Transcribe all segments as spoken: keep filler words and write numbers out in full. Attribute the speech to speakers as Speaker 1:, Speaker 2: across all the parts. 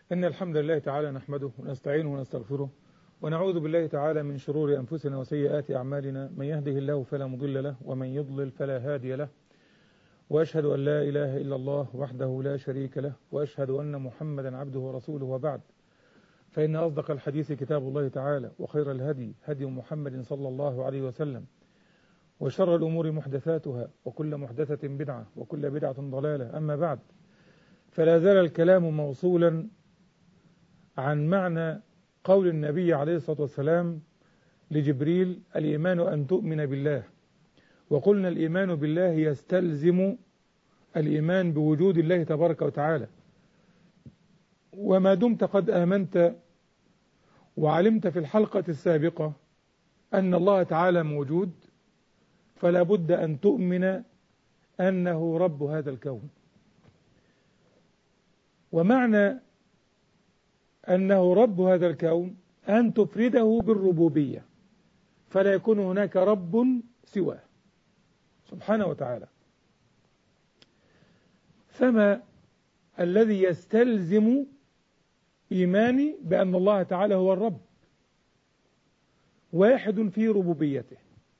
Speaker 1: إن الحمد لله تعالى نحمده ونستعينه ونستغفره ونعوذ بالله تعالى من شرور أنفسنا وسيئات أعمالنا، من يهده الله فلا مضل له ومن يضلل فلا هادي له، وأشهد أن لا إله إلا الله وحده لا شريك له، وأشهد أن محمدا عبده ورسوله، وبعد، فإن أصدق الحديث كتاب الله تعالى، وخير الهدي هدي محمد صلى الله عليه وسلم، وشر الأمور محدثاتها، وكل محدثة بدعة، وكل بدعة ضلالة. أما بعد، فلا زال الكلام موصولا عن معنى قول النبي عليه الصلاة والسلام لجبريل: الإيمان أن تؤمن بالله. وقلنا الإيمان بالله يستلزم الإيمان بوجود الله تبارك وتعالى، وما دمت قد آمنت وعلمت في الحلقة السابقة أن الله تعالى موجود، فلا بد أن تؤمن أنه رب هذا الكون. ومعنى أنه رب هذا الكون أن تفرده بالربوبية، فلا يكون هناك رب سواه سبحانه وتعالى. فما الذي يستلزم إيماني بأن الله تعالى هو الرب؟ واحد في ربوبيته.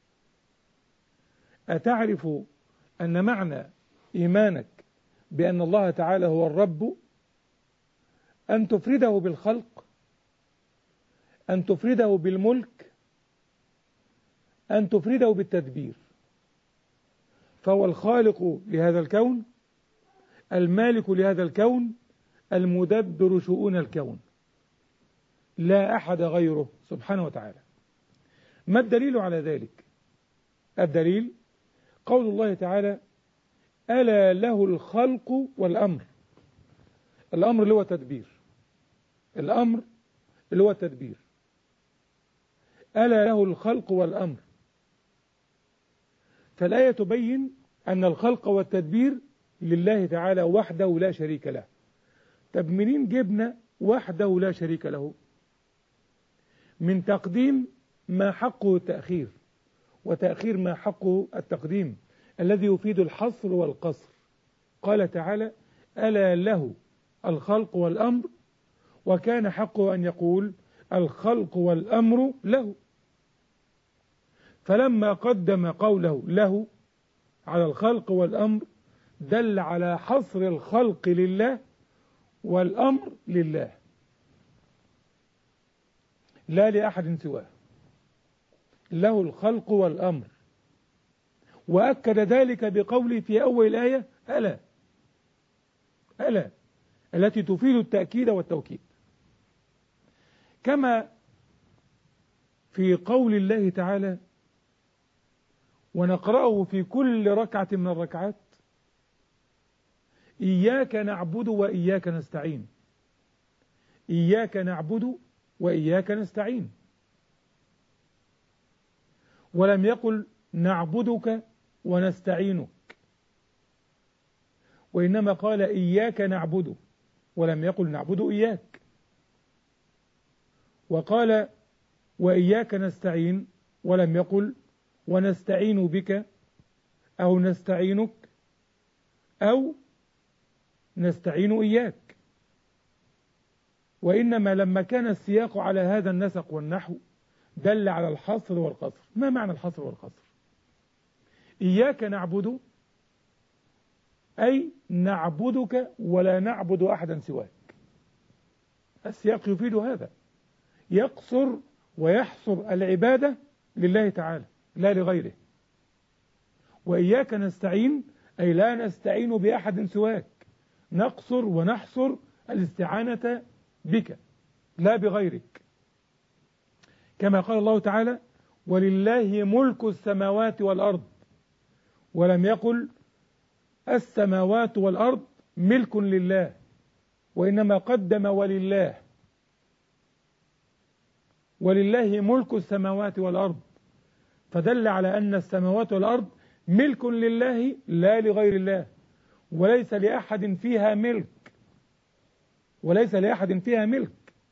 Speaker 1: أتعرف أن معنى إيمانك بأن الله تعالى هو الرب أن تفرده بالخلق، أن تفرده بالملك، أن تفرده بالتدبير. فهو الخالق لهذا الكون، المالك لهذا الكون، المدبر شؤون الكون، لا أحد غيره سبحانه وتعالى. ما الدليل على ذلك؟ الدليل قول الله تعالى: ألا له الخلق والأمر. الأمر اللي هو تدبير، الأمر اللي هو التدبير. ألا له الخلق والأمر. فالآية تبين أن الخلق والتدبير لله تعالى وحده لا شريك له. طب منين جبنا وحده لا شريك له؟ من تقديم ما حقه التأخير، وتأخير ما حقه التقديم، الذي يفيد الحصر والقصر. قال تعالى: ألا له الخلق والأمر، وكان حقه أن يقول الخلق والأمر له. فلما قدم قوله له على الخلق والأمر دل على حصر الخلق لله والأمر لله، لا لأحد سواه. له الخلق والأمر. وأكد ذلك بقوله في أول الآية: ألا. ألا التي تفيد التأكيد والتوكيد. كما في قول الله تعالى، ونقرأه في كل ركعة من الركعات: إياك نعبد وإياك نستعين. إياك نعبد وإياك نستعين. ولم يقل نعبدك ونستعينك، وإنما قال إياك نعبد، ولم يقل نعبد إياك. وقال وإياك نستعين، ولم يقل ونستعين بك أو نستعينك أو نستعين إياك. وإنما لما كان السياق على هذا النسق والنحو دل على الحصر والقصر. ما معنى الحصر والقصر؟ إياك نعبد أي نعبدك ولا نعبد أحدا سواك. السياق يفيد هذا، يقصر ويحصر العبادة لله تعالى لا لغيره. وإياك نستعين أي لا نستعين بأحد سواك، نقصر ونحصر الاستعانة بك لا بغيرك. كما قال الله تعالى: ولله ملك السماوات والأرض. ولم يقل السماوات والأرض ملك لله، وإنما قدم ولله. ولله ملك السماوات والأرض، فدل على أن السماوات والأرض ملك لله لا لغير الله، وليس لأحد فيها ملك، وليس لأحد فيها ملك.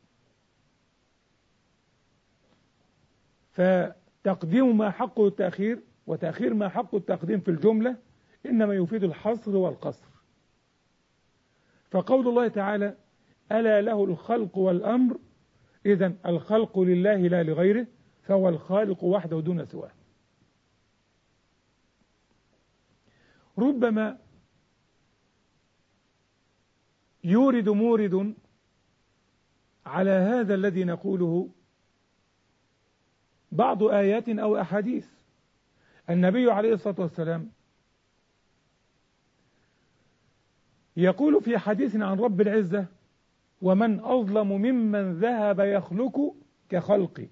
Speaker 1: فتقديم ما حقه التأخير وتأخير ما حقه التقديم في الجملة إنما يفيد الحصر والقصر. فقول الله تعالى: ألا له الخلق والأمر، إذن الخلق لله لا لغيره، فهو الخالق وحده دون سواه. ربما يورد مورد على هذا الذي نقوله بعض آيات أو أحاديث. النبي عليه الصلاة والسلام يقول في حديث عن رب العزة: ومن أظلم ممن ذهب يخلق كخلقي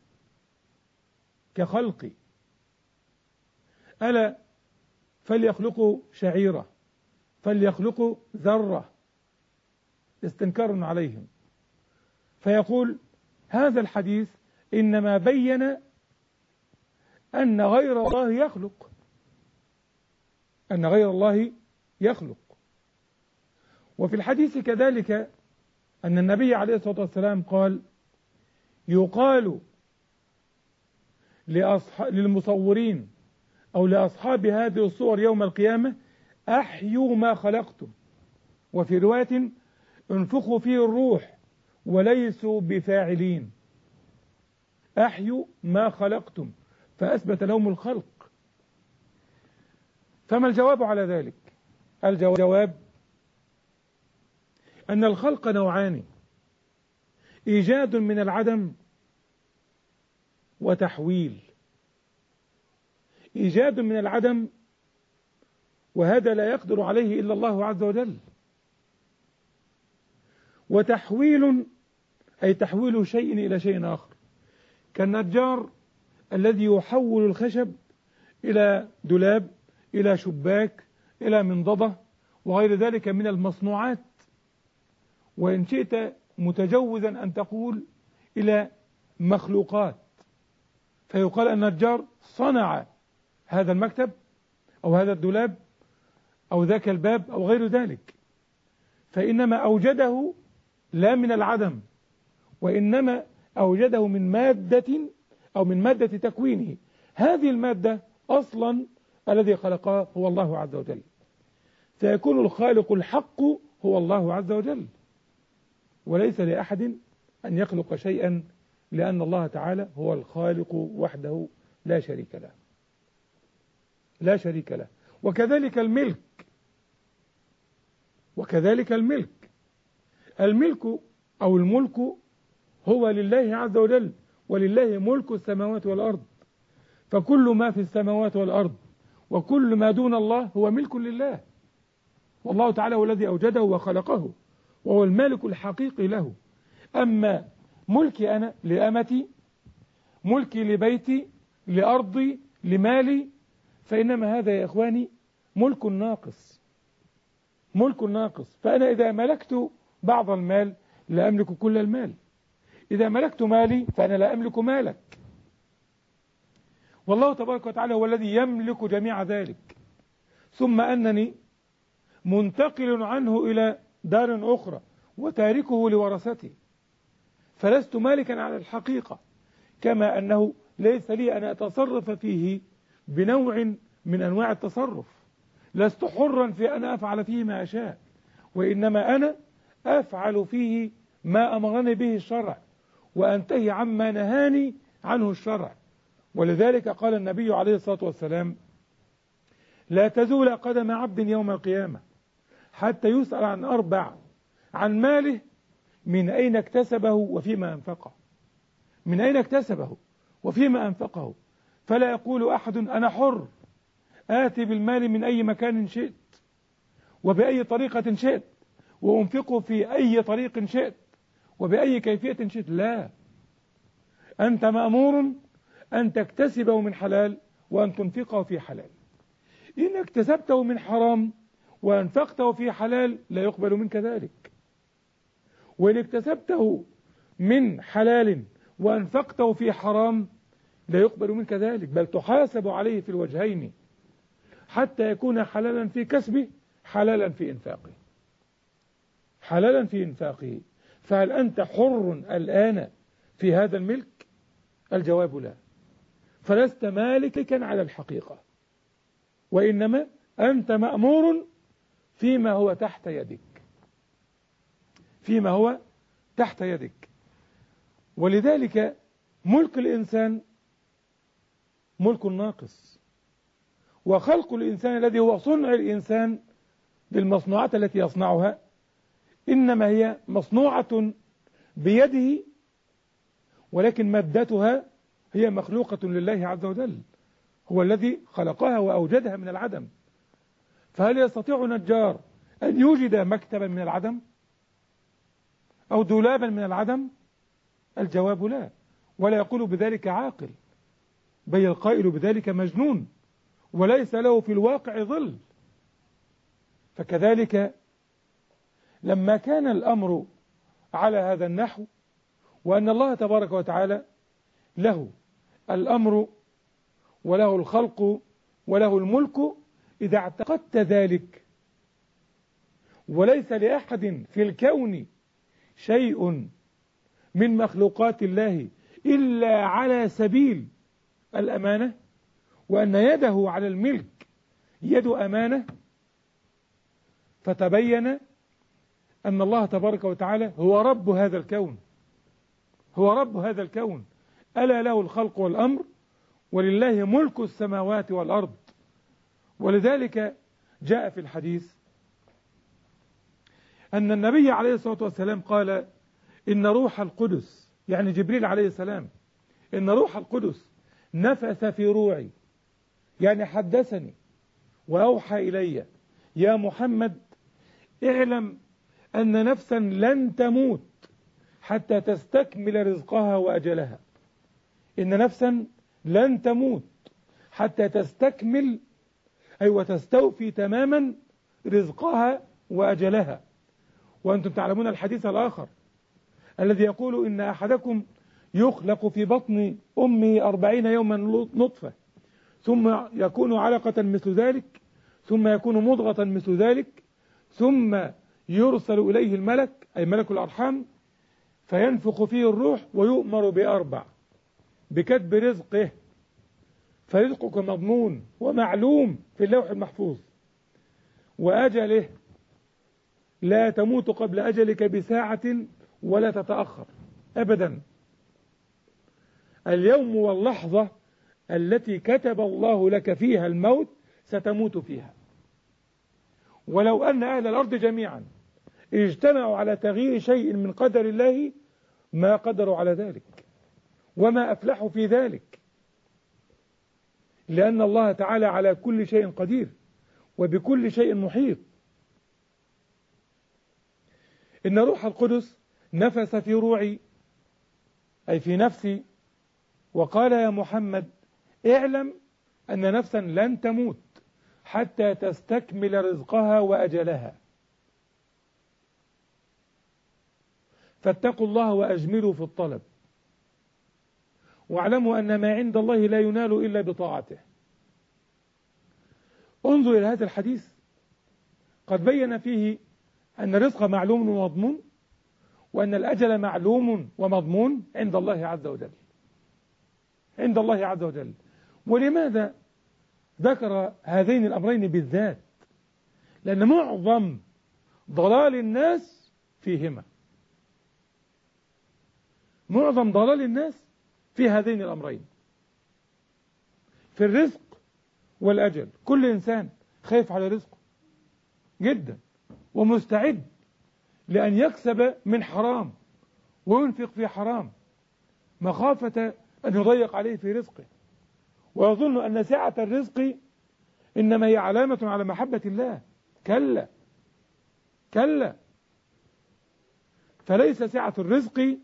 Speaker 1: كخلقي ألا فليخلقوا شعيرة، فليخلقوا ذرة، استنكار عليهم. فيقول هذا الحديث إنما بين أن غير الله يخلق أن غير الله يخلق وفي الحديث كذلك أن النبي عليه الصلاة والسلام قال: يقال للمصورين أو لأصحاب هذه الصور يوم القيامة: أحيوا ما خلقتم. وفي رواية: انفخوا فيه الروح وليسوا بفاعلين. أحيوا ما خلقتم، فأثبت لهم الخلق. فما الجواب على ذلك؟ الجواب أن الخلق نوعان: إيجاد من العدم وتحويل. إيجاد من العدم، وهذا لا يقدر عليه إلا الله عز وجل. وتحويل أي تحويل شيء إلى شيء آخر، كالنجار الذي يحول الخشب إلى دولاب، إلى شباك، إلى منضدة وغير ذلك من المصنوعات، وإن شئت متجوزا أن تقول إلى مخلوقات. فيقال النجار صنع هذا المكتب أو هذا الدولاب أو ذاك الباب أو غير ذلك، فإنما أوجده لا من العدم، وإنما أوجده من مادة أو من مادة تكوينه. هذه المادة أصلا الذي خلقها هو الله عز وجل، فيكون الخالق الحق هو الله عز وجل، وليس لأحد أن يخلق شيئا، لأن الله تعالى هو الخالق وحده لا شريك له لا شريك له وكذلك الملك وكذلك الملك الملك أو الملك هو لله عز وجل، ولله ملك السماوات والأرض، فكل ما في السماوات والأرض وكل ما دون الله هو ملك لله، والله تعالى هو الذي أوجده وخلقه، وهو المالك الحقيقي له. أما ملكي أنا لأمتي، ملكي لبيتي، لأرضي، لمالي، فإنما هذا يا إخواني ملك ناقص ملك ناقص. فأنا إذا ملكت بعض المال لا أملك كل المال، إذا ملكت مالي فأنا لا أملك مالك، والله تبارك وتعالى هو الذي يملك جميع ذلك. ثم أنني منتقل عنه إلى دار أخرى وتاركه لورثتي، فلست مالكا على الحقيقة، كما أنه ليس لي أن أتصرف فيه بنوع من أنواع التصرف، لست حرا في أن أفعل فيه ما أشاء، وإنما أنا أفعل فيه ما أمرني به الشرع وأنتهي عما نهاني عنه الشرع. ولذلك قال النبي عليه الصلاة والسلام: لا تزول قدم عبد يوم القيامة حتى يسأل عن أربع: عن ماله، من أين اكتسبه وفيما أنفقه من أين اكتسبه وفيما أنفقه فلا يقول أحد أنا حر آتي بالمال من أي مكان شئت وبأي طريقة شئت وأنفقه في أي طريق شئت وبأي كيفية شئت. لا، أنت مأمور أن تكتسبه من حلال وأن تنفقه في حلال. إن اكتسبته من حرام وأنفقته في حلال لا يقبل منك ذلك، وإن اكتسبته من حلال وأنفقته في حرام لا يقبل منك ذلك، بل تحاسب عليه في الوجهين حتى يكون حلالا في كسبه حلالا في إنفاقه حلالا في إنفاقه. فهل أنت حر الآن في هذا الملك؟ الجواب لا، فلست مالكا على الحقيقة، وإنما أنت مأمور فيما هو تحت يدك فيما هو تحت يدك. ولذلك ملك الإنسان ملك ناقص، وخلق الإنسان الذي هو صنع الإنسان بالمصنوعات التي يصنعها إنما هي مصنوعة بيده، ولكن مادتها هي مخلوقة لله عز وجل، هو الذي خلقها وأوجدها من العدم. فهل يستطيع نجار أن يوجد مكتبا من العدم أو دولابا من العدم؟ الجواب لا، ولا يقول بذلك عاقل، بل القائل بذلك مجنون وليس له في الواقع ظل. فكذلك لما كان الأمر على هذا النحو، وأن الله تبارك وتعالى له الأمر وله الخلق وله الملك، إذا اعتقدت ذلك وليس لأحد في الكون شيء من مخلوقات الله إلا على سبيل الأمانة، وأن يده على الملك يد أمانة، فتبين أن الله تبارك وتعالى هو رب هذا الكون، هو رب هذا الكون، ألا له الخلق والأمر، ولله ملك السماوات والأرض. ولذلك جاء في الحديث أن النبي عليه الصلاة والسلام قال إن روح القدس، يعني جبريل عليه السلام، إن روح القدس نفث في روعي، يعني حدثني وأوحى إلي يا محمد اعلم أن نفسا لن تموت حتى تستكمل رزقها وأجلها. إن نفسا لن تموت حتى تستكمل أي وتستوفي تماما رزقها وأجلها. وأنتم تعلمون الحديث الآخر الذي يقول إن أحدكم يخلق في بطن أمه أربعين يوما نطفة، ثم يكون علقة مثل ذلك، ثم يكون مضغة مثل ذلك، ثم يرسل إليه الملك أي ملك الأرحام فينفخ فيه الروح ويؤمر بأربع: بكتب رزقه، فرزقك مضمون ومعلوم في اللوح المحفوظ، وأجله لا تموت قبل أجلك بساعة ولا تتأخر أبدا. اليوم واللحظة التي كتب الله لك فيها الموت ستموت فيها. ولو أن أهل الأرض جميعا اجتمعوا على تغيير شيء من قدر الله ما قدروا على ذلك وما أفلحوا في ذلك، لأن الله تعالى على كل شيء قدير وبكل شيء محيط. إن روح القدس نفس في روعي أي في نفسي وقال يا محمد اعلم أن نفسا لن تموت حتى تستكمل رزقها وأجلها، فاتقوا الله وأجملوا في الطلب، واعلموا أن ما عند الله لا ينال إلا بطاعته. انظر إلى هذا الحديث، قد بين فيه أن الرزق معلوم ومضمون، وأن الأجل معلوم ومضمون عند الله عز وجل، عند الله عز وجل. ولماذا ذكر هذين الأمرين بالذات؟ لأن معظم ضلال الناس فيهما، معظم ضلال الناس في هذين الأمرين، في الرزق والأجل. كل إنسان خايف على رزقه جدا ومستعد لأن يكسب من حرام وينفق في حرام مخافة أن يضيق عليه في رزقه، ويظن أن سعة الرزق إنما هي علامة على محبة الله. كلا كلا، فليس سعة الرزق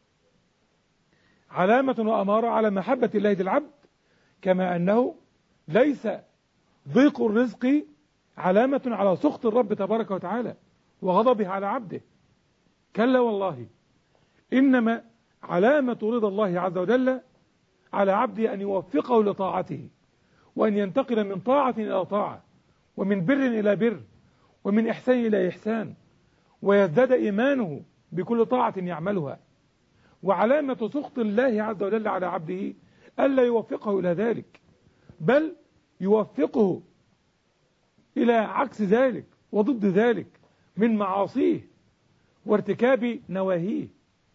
Speaker 1: علامة وأمارة على محبة الله للعبد، كما أنه ليس ضيق الرزق علامة على سخط الرب تبارك وتعالى وغضبه على عبده. كلا والله، إنما علامة رضا الله عز وجل على عبده أن يوفقه لطاعته، وأن ينتقل من طاعة إلى طاعة، ومن بر إلى بر، ومن إحسان إلى إحسان، ويزداد إيمانه بكل طاعة يعملها. وعلامة سخط الله عز وجل على عبده ألا يوفقه إلى ذلك، بل يوفقه إلى عكس ذلك وضد ذلك من معاصيه وارتكاب نواهيه.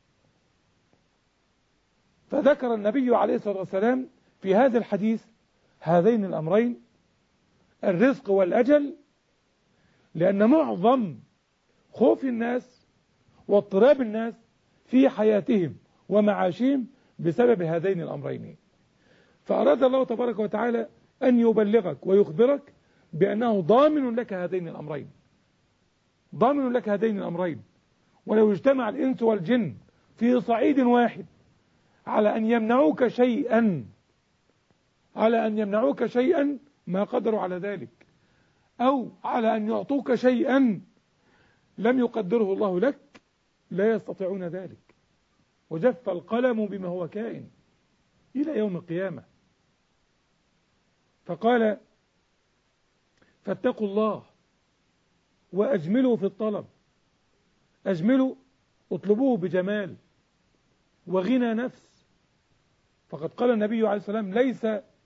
Speaker 1: فذكر النبي عليه الصلاة والسلام في هذا الحديث هذين الأمرين، الرزق والأجل، لأن معظم خوف الناس واضطراب الناس في حياتهم ومعاشهم بسبب هذين الأمرين. فأراد الله تبارك وتعالى أن يبلغك ويخبرك بأنه ضامن لك هذين الأمرين، ضامن لك هذين الأمرين. ولو اجتمع الإنس والجن في صعيد واحد على أن يمنعوك شيئا على أن يمنعوك شيئا ما قدروا على ذلك، أو على أن يعطوك شيئا لم يقدره الله لك، لا يستطيعون ذلك. وجف القلم بما هو كائن إلى يوم القيامة. فقال فاتقوا الله وأجملوا في الطلب. أجملوا، اطلبوه بجمال وغنى نفس. فقد قال النبي عليه الصلاة والسلام ليس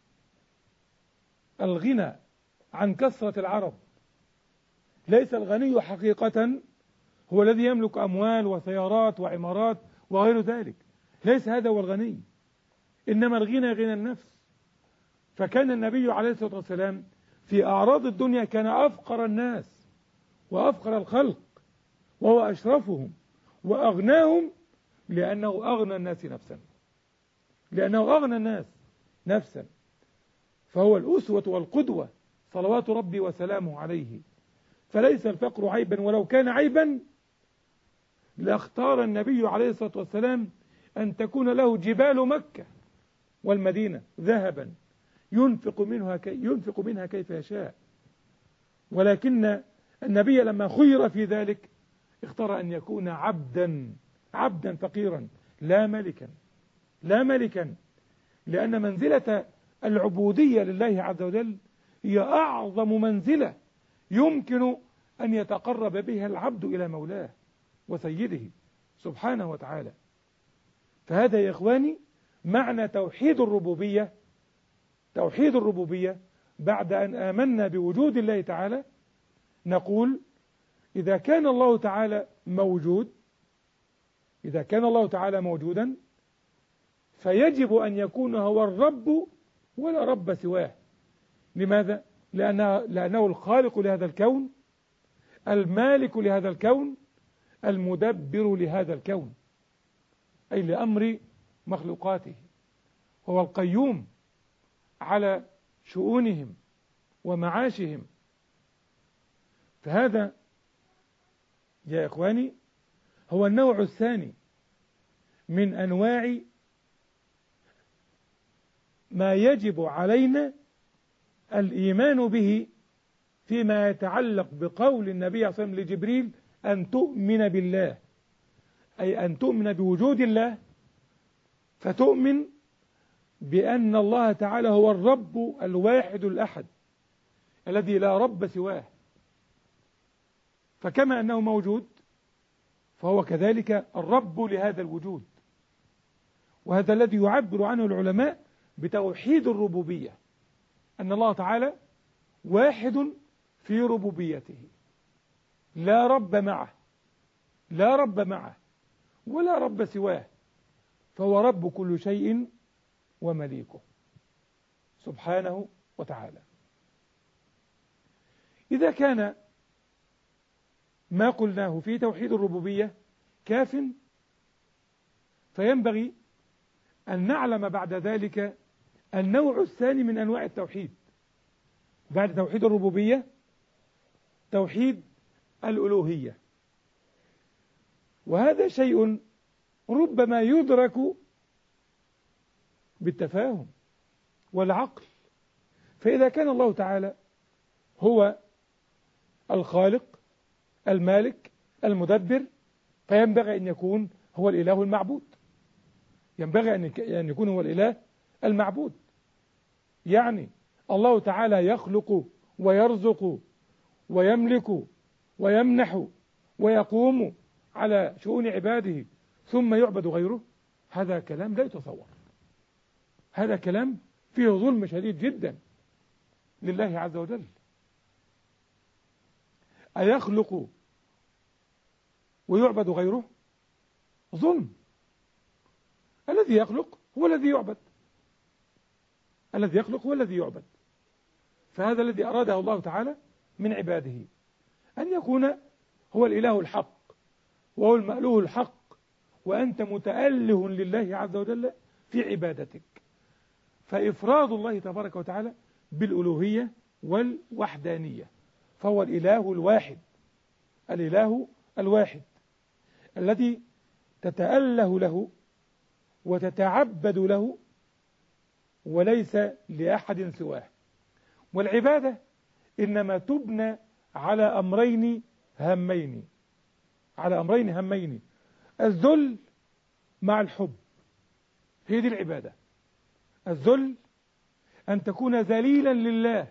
Speaker 1: الغنى عن كثرة العرب، ليس الغني حقيقة هو الذي يملك أموال وسيارات وعمارات وغير ذلك، ليس هذا هو الغني، إنما الغنى غنى النفس. فكان النبي عليه الصلاة والسلام في أعراض الدنيا كان أفقر الناس وأفقر الخلق، وهو أشرفهم وأغناهم، لأنه أغنى الناس نفسا، لأنه أغنى الناس نفسا. فهو الأسوة والقدوة صلوات ربي وسلامه عليه. فليس الفقر عيبا، ولو كان عيبا لاختار النبي عليه الصلاة والسلام أن تكون له جبال مكة والمدينة ذهبا ينفق منها كي ينفق منها كيف يشاء. ولكن النبي لما خير في ذلك اختار أن يكون عبدا عبدا فقيرا لا ملكا لا ملكا لأن منزلة العبودية لله عز وجل هي أعظم منزلة يمكن أن يتقرب بها العبد إلى مولاه وسيده سبحانه وتعالى. فهذا يا إخواني معنى توحيد الربوبية. توحيد الربوبية بعد أن آمنا بوجود الله تعالى نقول إذا كان الله تعالى موجود إذا كان الله تعالى موجودا فيجب أن يكون هو الرب ولا رب سواه. لماذا؟ لأنه, لأنه الخالق لهذا الكون، المالك لهذا الكون، المدبر لهذا الكون، أي لأمر مخلوقاته، هو القيوم على شؤونهم ومعاشهم. فهذا يا إخواني هو النوع الثاني من أنواع ما يجب علينا الإيمان به فيما يتعلق بقول النبي صلى الله عليه وسلم لجبريل أن تؤمن بالله، أي أن تؤمن بوجود الله، فتؤمن بأن الله تعالى هو الرب الواحد الأحد الذي لا رب سواه. فكما أنه موجود فهو كذلك الرب لهذا الوجود. وهذا الذي يعبر عنه العلماء بتوحيد الربوبية، أن الله تعالى واحد في ربوبيته، لا رب معه لا رب معه ولا رب سواه، فهو رب كل شيء ومليكه سبحانه وتعالى. إذا كان ما قلناه في توحيد الربوبية كاف، فينبغي أن نعلم بعد ذلك النوع الثاني من أنواع التوحيد بعد توحيد الربوبية، توحيد الألوهية. وهذا شيء ربما يدرك بالتفاهم والعقل. فإذا كان الله تعالى هو الخالق المالك المدبر، فينبغي أن يكون هو الإله المعبود، ينبغي أن يكون هو الإله المعبود. يعني الله تعالى يخلق ويرزق ويملك ويمنح ويقوم على شؤون عباده ثم يعبد غيره. هذا كلام لا يتصور، هذا كلام فيه ظلم شديد جدا لله عز وجل. أيخلق ويعبد غيره ظلم. الذي يخلق هو الذي يعبد، الذي يخلق هو الذي يعبد. فهذا الذي أراده الله تعالى من عباده، أن يكون هو الإله الحق وهو المألوه الحق، وأنت متأله لله عز وجل في عبادتك. فإفراد الله تبارك وتعالى بالألوهية والوحدانية، فهو الإله الواحد، الإله الواحد الذي تتأله له وتتعبد له وليس لأحد سواه. والعبادة إنما تبنى على أمرين هامين، على أمرين هامين: الذل مع الحب. هي دي العبادة. الذل أن تكون ذليلا لله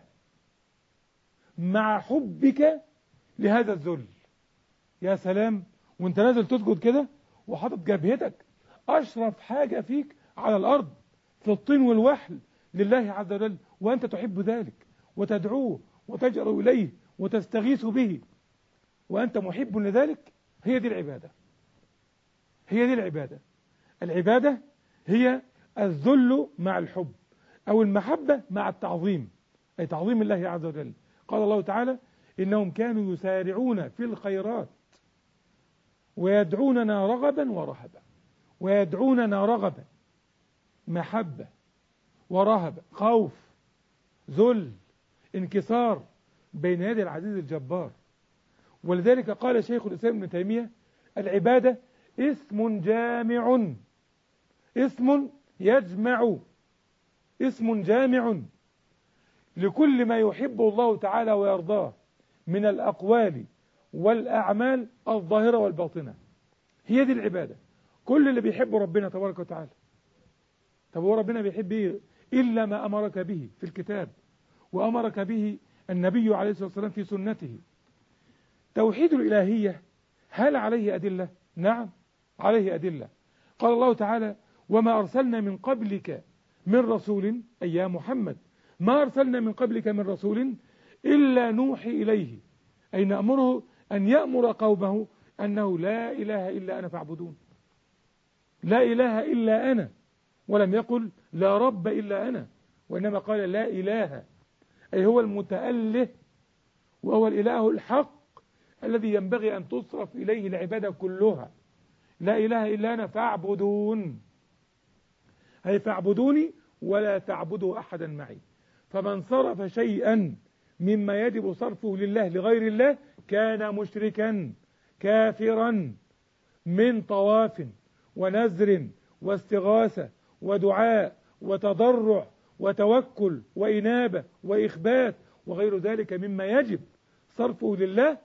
Speaker 1: مع حبك لهذا الذل. يا سلام، وانت نازل تسجد كده وحاطط جبهتك أشرف حاجة فيك على الأرض في الطين والوحل لله عز وجل، وأنت تحب ذلك وتدعوه وتجأر إليه وتستغيث به وأنت محب لذلك. هي دي العبادة، هي دي العبادة. العبادة هي الذل مع الحب، أو المحبة مع التعظيم، أي تعظيم الله عز وجل. قال الله تعالى: إنهم كانوا يسارعون في الخيرات ويدعوننا رغبا ورهبا. ويدعوننا رغبا، محبة، ورهبة، خوف، ذل، انكسار بين يدي العزيز الجبار. ولذلك قال شيخ الإسلام ابن تيمية: العبادة اسم جامع، اسم يجمع، اسم جامع لكل ما يحبه الله تعالى ويرضاه من الأقوال والأعمال الظاهرة والباطنة. هي دي العبادة. كل اللي بيحب ربنا تبارك وتعالى. طب هو ربنا بيحب ايه إلا ما أمرك به في الكتاب وأمرك به النبي عليه الصلاة والسلام في سنته. توحيد الإلهية هل عليه أدلة؟ نعم عليه أدلة. قال الله تعالى: وما أرسلنا من قبلك من رسول، أي يا محمد ما أرسلنا من قبلك من رسول إلا نوحي إليه، أي نأمره أن يأمر قومه أنه لا إله إلا أنا فاعبدون. لا إله إلا أنا، ولم يقل لا رب إلا أنا، وإنما قال لا إله، أي هو المتأله وهو الإله الحق الذي ينبغي أن تصرف إليه العبادة كلها. لا إله إلا أنا فاعبدون، أي فاعبدوني ولا تعبدوا أحدا معي. فمن صرف شيئا مما يجب صرفه لله لغير الله كان مشركا كافرا من طواف ونذر واستغاثة ودعاء وتضرع وتوكل وإنابة وإخبات وغير ذلك مما يجب صرفه لله.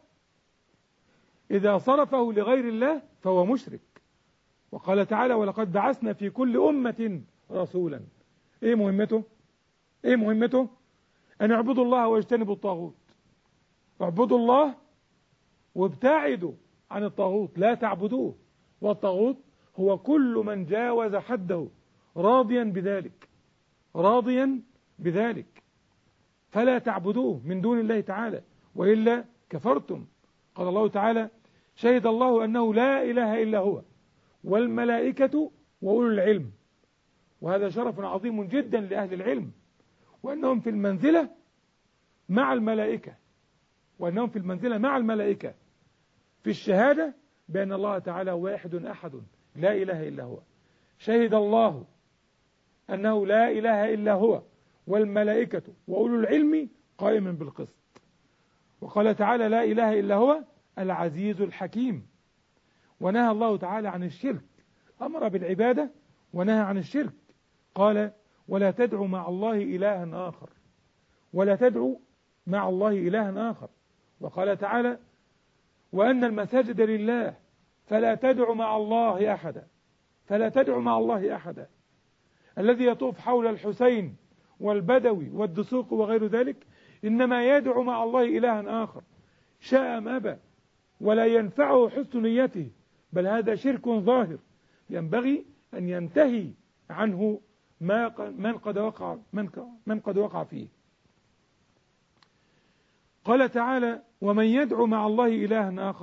Speaker 1: إذا صرفه لغير الله فهو مشرك. وقال تعالى: ولقد بعثنا في كل أمة رسولا. إيه مهمته؟ إيه مهمته؟ أن اعبدوا الله واجتنبوا الطاغوت. اعبدوا الله وابتعدوا عن الطاغوت، لا تعبدوه. والطاغوت هو كل من جاوز حده راضيا بذلك، راضيا بذلك، فلا تعبدوه من دون الله تعالى وإلا كفرتم. قال الله تعالى: شهد الله أنه لا إله إلا هو والملائكة وأولو العلم. وهذا شرف عظيم جدا لأهل العلم، وأنهم في المنزلة مع الملائكة، وأنهم في المنزلة مع الملائكة في الشهادة بأن الله تعالى واحد أحد لا إله إلا هو. شهد الله أنه لا إله إلا هو والملائكة وأولو العلم قائما بالقسط. وقال تعالى: لا إله إلا هو العزيز الحكيم. ونهى الله تعالى عن الشرك، أمر بالعبادة ونهى عن الشرك. قال: ولا تدعو مع الله إلها آخر، ولا تدعو مع الله إلها آخر. وقال تعالى: وأن المساجد لله فلا تدعو مع الله أحدا، فلا تدعو مع الله أحدا. الذي يطوف حول الحسين والبدوي والدسوق وغير ذلك إنما يدعو مع الله إلها آخر شاء أم أبى، ولا ينفعه حسن نيته، بل هذا شرك ظاهر ينبغي أن ينتهي عنه ما من قد وقع من قد وقع فيه. قال تعالى: ومن يدعو مع الله إلها آخر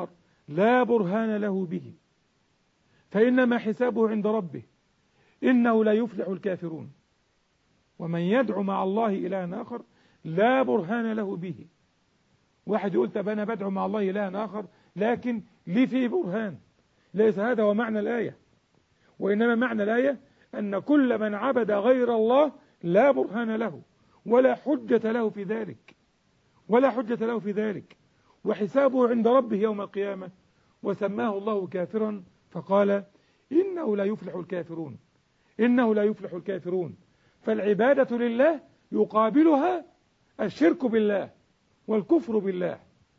Speaker 1: لا برهان له به فإنما حسابه عند ربه إنه لا يفلح الكافرون. ومن يدعو مع الله إلها آخر لا برهان له به. واحد يقول طب أنا بدعو مع الله إلها آخر لكن لي فيه برهان، ليس هذا هو معنى الآية، وإنما معنى الآية أن كل من عبد غير الله لا برهان له ولا حجة له في ذلك، ولا حجة له في ذلك، وحسابه عند ربه يوم القيامة. وسماه الله كافرا فقال إنه لا يفلح الكافرون، إنه لا يفلح الكافرون. فالعبادة لله يقابلها الشرك بالله والكفر بالله.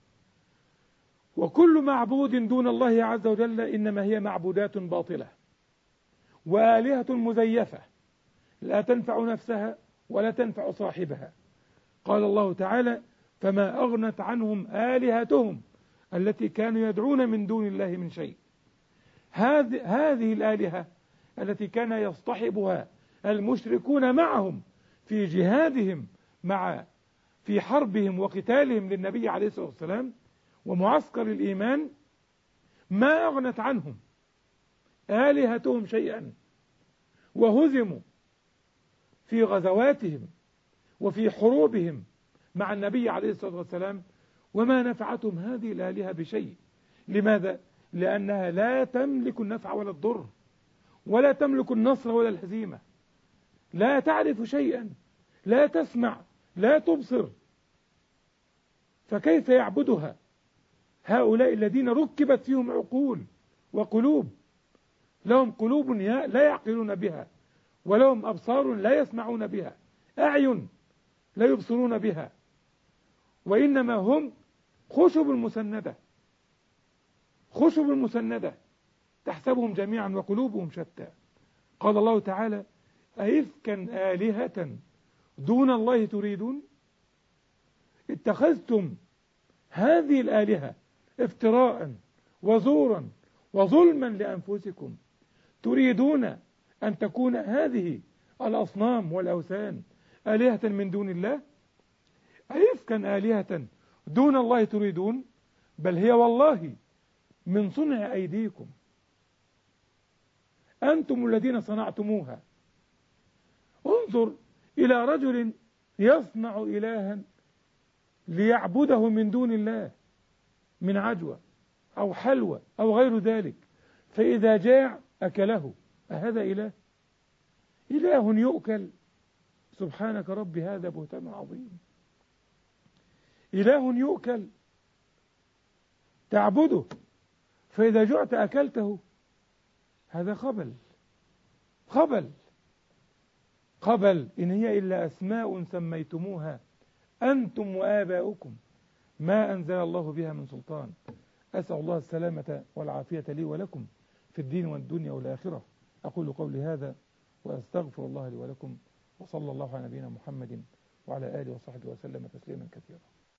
Speaker 1: وكل معبود دون الله عز وجل إنما هي معبودات باطلة وآلهة مزيفة لا تنفع نفسها ولا تنفع صاحبها. قال الله تعالى فما أغنت عنهم آلهتهم التي كانوا يدعون من دون الله من شيء. هذه الآلهة التي كان يصطحبها المشركون معهم في جهادهم مع في حربهم وقتالهم للنبي عليه الصلاة والسلام ومعسكر الإيمان، ما أغنت عنهم آلهتهم شيئا، وهزموا في غزواتهم وفي حروبهم مع النبي عليه الصلاة والسلام، وما نفعتهم هذه الآلهة بشيء. لماذا؟ لأنها لا تملك النفع ولا الضر، ولا تملك النصر ولا الهزيمة، لا تعرف شيئا، لا تسمع، لا تبصر، فكيف يعبدها هؤلاء الذين ركبت فيهم عقول وقلوب؟ لهم قلوب لا يعقلون بها، ولهم أبصار لا يسمعون بها، أعين لا يبصرون بها، وإنما هم خشب المسندة، خشب المسندة تحسبهم جميعا وقلوبهم شتى. قال الله تعالى أئفكا آلهة دون الله تريدون، اتخذتم هذه الآلهة افتراء وزورا وظلما لأنفسكم، تريدون أن تكون هذه الأصنام والأوثان آلهة من دون الله. أئفكا آلهة دون الله تريدون، بل هي والله من صنع أيديكم، أنتم الذين صنعتموها. انظر إلى رجل يصنع إلها ليعبده من دون الله من عجوة أو حلوى أو غير ذلك، فإذا جاع أكله، أهذا إله؟ إله يؤكل؟ سبحانك رب هذا بهتان عظيم. إله يؤكل تعبده فإذا جعت أكلته، هذا خبل خبل خبل. إن هي إلا أسماء سميتموها أنتم وآباؤكم ما أنزل الله بها من سلطان. أسأل الله السلامة والعافية لي ولكم في الدين والدنيا والآخرة. أقول قولي هذا وأستغفر الله لي ولكم، وصلى الله على نبينا محمد وعلى آله وصحبه وسلم تسليما كثيرا.